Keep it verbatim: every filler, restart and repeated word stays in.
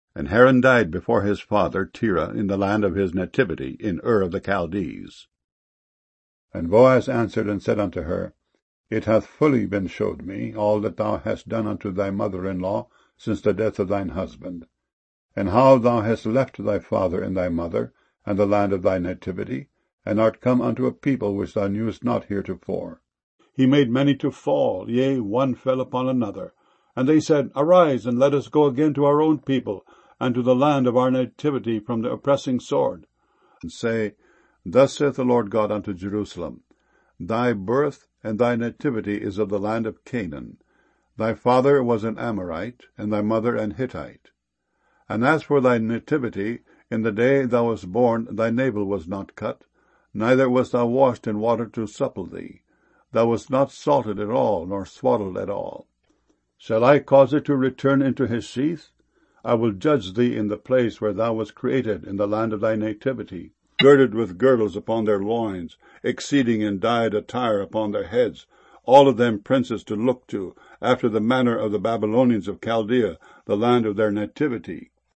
And Haran died before his father Terah in the land of his nativity, in Ur of the Chaldees. And Boaz answered and said unto her, It hath fully been showed me all that thou hast done unto thy mother-in-law since the death of thine husband, and how thou hast left thy father and thy mother, and the land of thy nativity, and art come unto a people which thou knewest not heretofore. He made many to fall, yea, one fell upon another. And they said, Arise, and let us go again to our own people, and to the land of our nativity from the oppressing sword. And say, Thus saith the Lord God unto Jerusalem, Thy birth and thy nativity is of the land of Canaan. Thy father was an Amorite, and thy mother an Hittite. And as for thy nativity, in the day thou wast born thy navel was not cut, neither wast thou washed in water to supple thee. Thou wast not salted at all, nor swaddled at all. Shall I cause it to return into his sheath? I will judge thee in the place where thou wast created, in the land of thy nativity, girded with girdles upon their loins, exceeding in dyed attire upon their heads, all of them princes to look to, after the manner of the Babylonians of Chaldea, the land of their nativity.